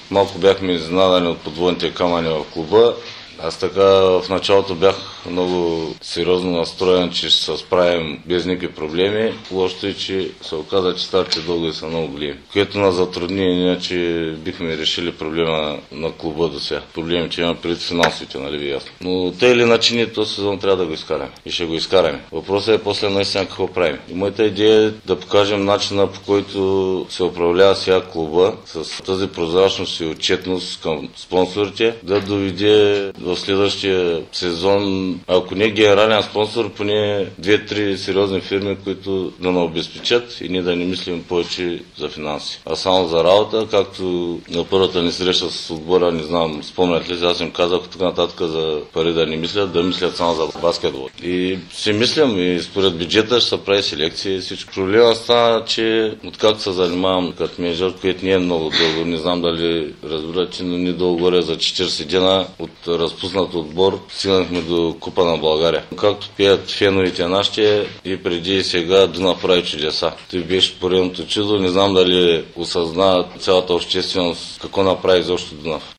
Малко бяхме изненадани от подводните камъни в клуба. Аз така в началото бях много сериозно настроен, че ще се справим без никакви проблеми. Лошото е, че се оказа, че старите дългове са много големи, което нас затрудни, иначе бихме решили проблема на клуба до сега. Проблеми, че има преди финансовите, нали ви ясно. Но те или иначе ние този сезон трябва да го изкараме и ще го изкараме. Въпросът е после наистина какво правим. И моята идея е да покажем начина, по който се управлява сега клуба с тази прозрачност и отчетност към спонсорите, да доведе в следващия сезон, ако не генерален спонсор, поне 2-3 сериозни фирми, които да ни обезпечат и ние да не мислим повече за финанси, а само за работа, както на първата ни среща с отбора, не знам, спомнят ли, аз им казах тук нататък за пари да не мислят, да мислят само за баскетбол. И си мислям, и според бюджета ще се прави селекция и всичко. Проблема стана, че откакто се занимавам като менеджер, което не е много дълго, не знам дали разбирате, но не долу горе за 40 дена от разпуснат отбор, стигнахме до Купа на България. Както пеят феновите нашите, и преди и сега Дунав прави чудеса. Той беше поредното чудо, не знам дали осъзна цялата общественост какво направи изобщо Дунав.